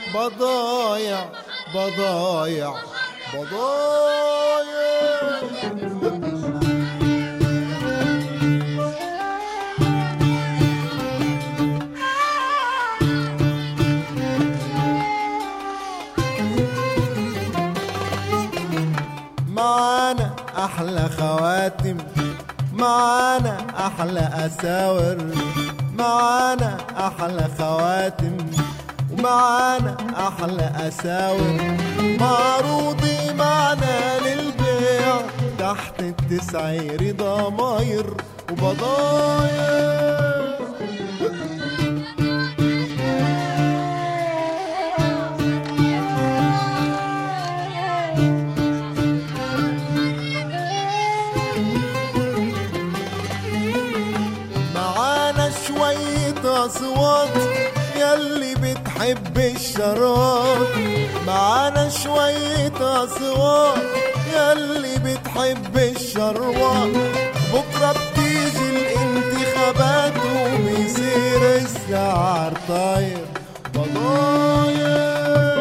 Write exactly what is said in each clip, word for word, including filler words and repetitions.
بضايع بضايع بضايع. معانا أحلى خواتم، معانا أحلى أساور، معانا أحلى خواتم ومعانا أحلى أساور، معروضي معنا للبيع تحت التسعير ضماير وبضايع. أصوات ياللي بتحب الشراب، معانا شوية أصوات ياللي بتحب الشراب، بكرة بتيجي الانتخابات وبيصير السعر طاير بضايع.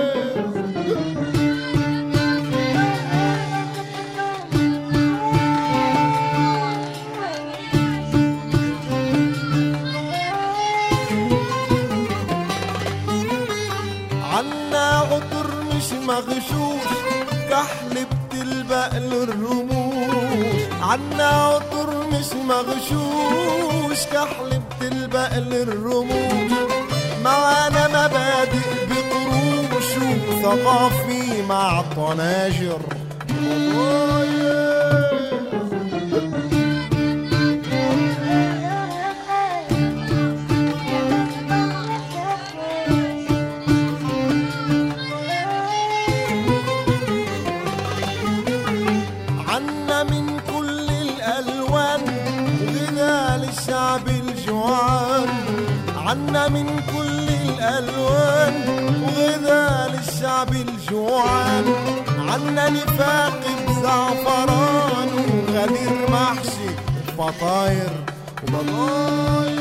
عنا عطر مش مغشوش كحل بتلبق للرموش، عنا عطر مش مغشوش كحل بتلبق للرموش، معانا مبادئ بقروش وثقافي مع طناجر. عنا من كل الألوان وغنى للشعب الجوعان، عنا من كل الألوان وغنى للشعب الجوعان، عنا نفاق بزعفران وغدير محشي وفطاير وبضايع.